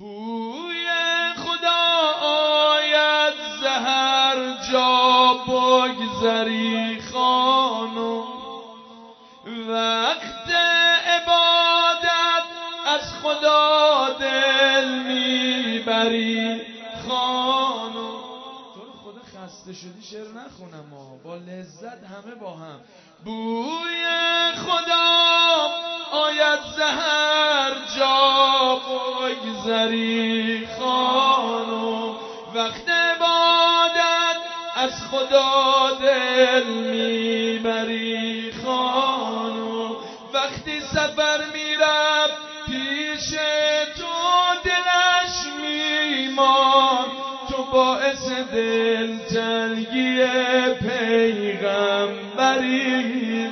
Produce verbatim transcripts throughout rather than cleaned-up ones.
بوی خدا آید زهر جا بگذری خانم، وقت عبادت از خدا دل میبری خانم. تو رو خدا خسته شدی شعر نخونم ها، با لذت همه با هم. بوی خدا آید زهر جا بگذری خانم، وقت عبادت از خدا دل میبری خانم. وقتی سفر میرفت پیش تو دلش میمان، تو باعث دل تنگی پیغمبری.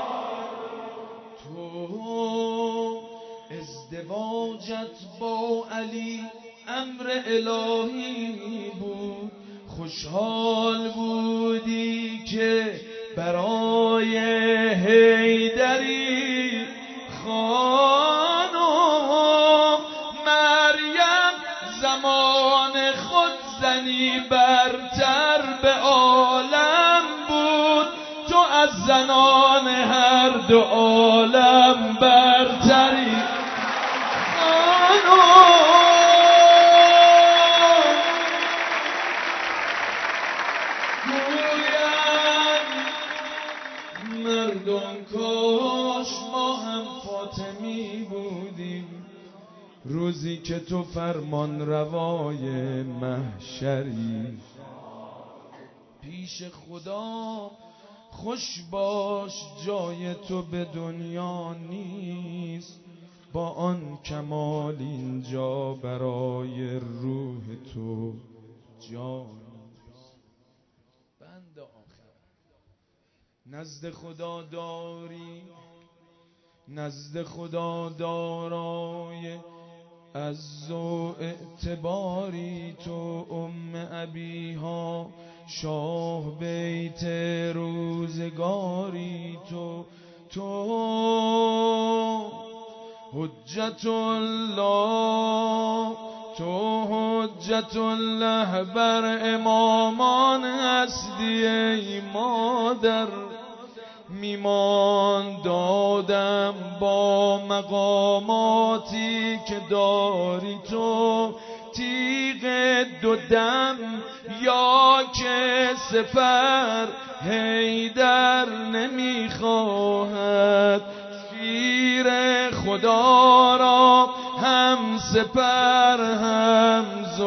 تو ازدواجت با علی امر الهی بود، خوشحال بودی که برای حیدری خانم. مریم زمان خود زنی برتر به عالم بود، تو از زنان هر دو عالم برتری خانم. مردم کاش ما هم فاطمی بودیم، روزی که تو فرمان روای محشری. پیش خدا خوش باش جای تو به دنیا نیست، با آن کمال اینجا برای روح تو جا نیست. بند آخر نزد خدا داری، نزد خدا دارای عز و اعتباری، تو ام ابیها شاه بیت روزگاری، تو تو حجت الله، تو حجت الله بر امامان هستی. ای مادر میمان دادم با مقاماتی که داری تو، تیغ دو دم یا که سپر حیدر نمیخواهد، شیر خدا را هم سپر هم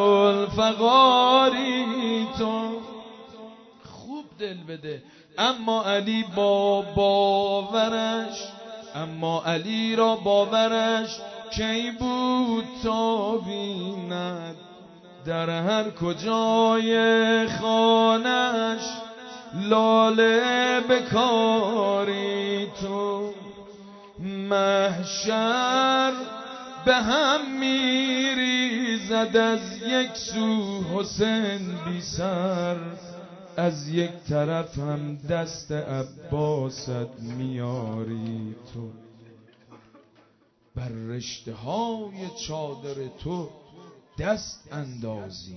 ذوالفقاری. تو خوب دل بده. اما علی با باورش، اما علی را باورش کی بود تا بیند، در هر کجای خانش لاله بکاری. تو محشر به هم میریزد، از یک سو حسین بی سر، از یک طرف هم دست عباست میاری. تو بر رشته های چادر تو دست اندازی،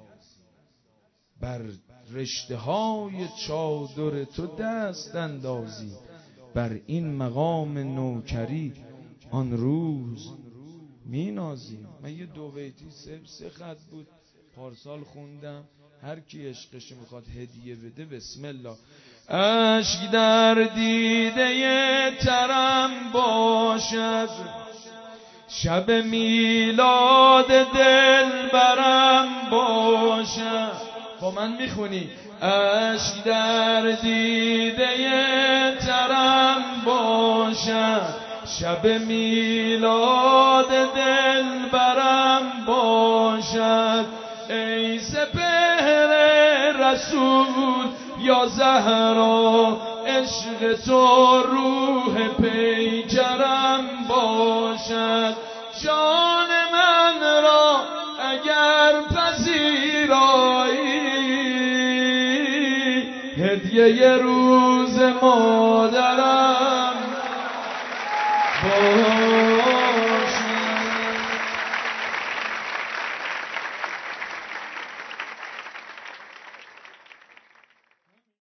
بر رشته های چادر تو دست اندازی، بر این مقام نوکری آن روز می نازی. من یه دو بیتی سه, سه خط بود پارسال خوندم، هر کی عشقش میخواد هدیه بده بسم الله. اشک در دیده ترم باشد، شب میلاد دل برم باشد. با من میخونی؟ اشک در دیده ترم باشد، شب میلاد دل برم باشد. ای سپهر رسول یا زهرا، عشق تو روح پیکرم باشد. جان من را اگر پذیرایی، هدیه روز مادرم